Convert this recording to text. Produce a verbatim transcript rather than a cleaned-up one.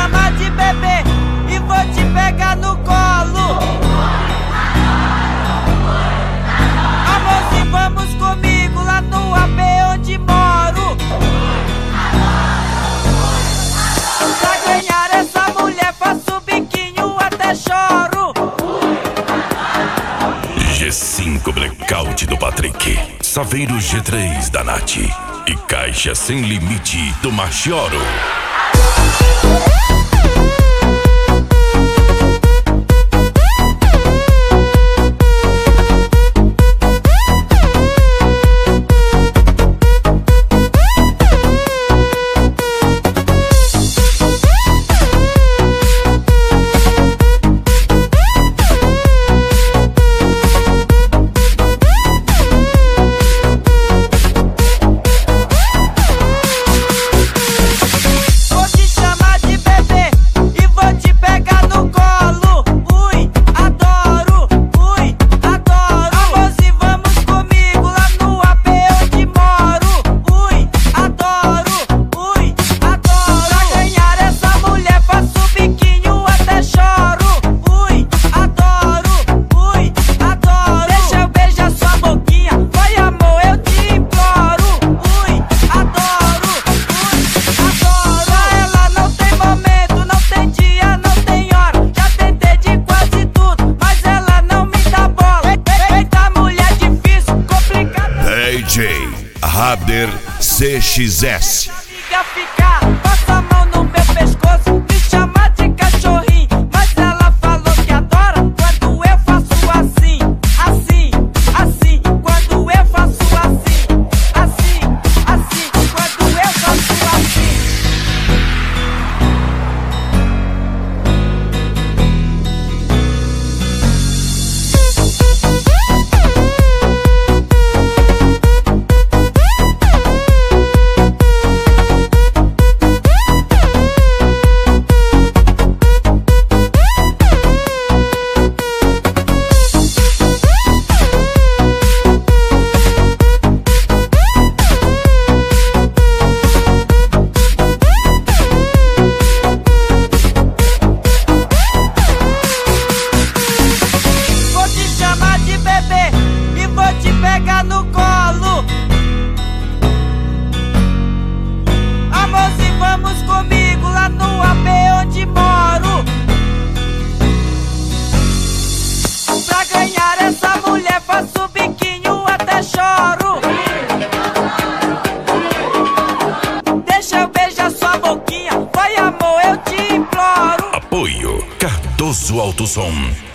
chamar de bebê e vou te pegar no colo. Amor, se vamos comigo lá no A P onde moro. Pra ganhar essa mulher faço biquinho até choro. G cinco Blackout do Patrick, Saveiro G três da Nath e Caixa Sem Limite do Machioro. D J Rader C X S. Fica, fica, passa a mão no meu pescoço, me chama de cachorrinho, mas ela falou que adora quando eu faço assim, assim, assim, quando eu faço assim, assim, assim, quando eu faço assim. Pegar no colo. Amor, se vamos comigo lá no A P onde moro. Pra ganhar essa mulher faço biquinho até choro. Deixa eu beijar sua boquinha, vai amor, eu te imploro. Apoio Cardoso Alto Som.